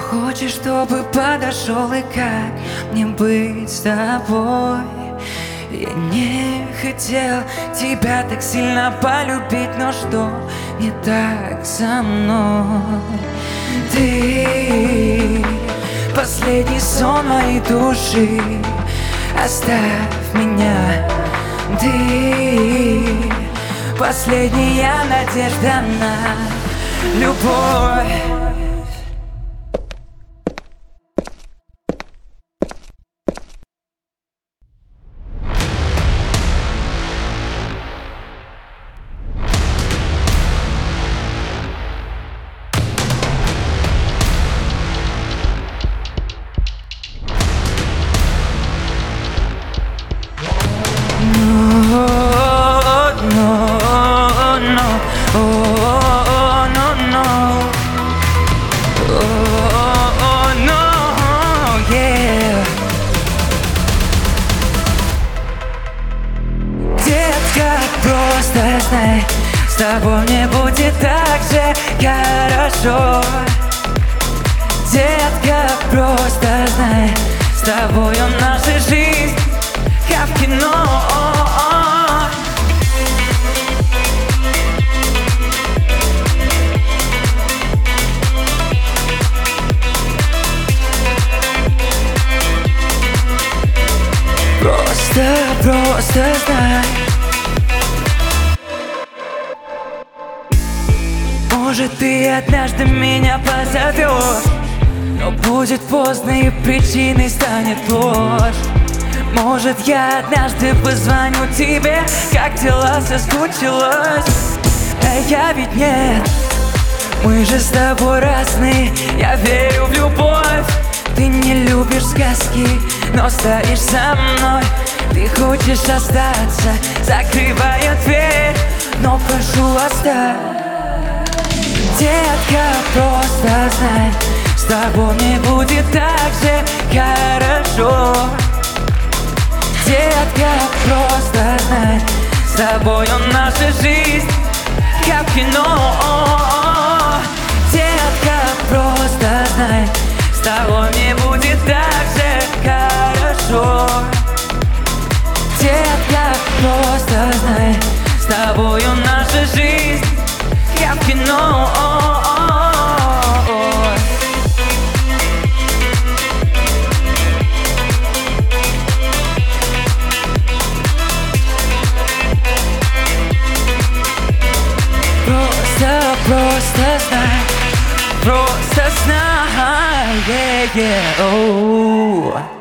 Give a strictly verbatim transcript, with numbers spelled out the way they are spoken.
Хочешь, чтобы подошел, и как мне быть с тобой? Я не хотел тебя так сильно полюбить, но что не так со мной? Ты последний сон моей души, оставь меня. Ты последняя надежда на любовь. Просто знай, с тобой мне будет так же хорошо. Детка, просто знай, с тобою наша жизнь как в кино. Просто, просто знай. Может, ты однажды меня позовешь, но будет поздно и причиной станет ложь. Может, я однажды позвоню тебе, как дела, соскучилась. А я ведь нет, мы же с тобой разные. Я верю в любовь, ты не любишь сказки, но стоишь со мной. Ты хочешь остаться, закрывая дверь, но прошу, оставь. Детка, просто знай, с тобой мне будет так же хорошо. Детка, просто знай, с тобою наша жизнь как в кино. Детка, просто знай, с тобой мне будет так же хорошо. Детка, просто знай, с тобою наша жизнь как в кино. Просто, просто знай, просто знай, yeah, yeah, oh.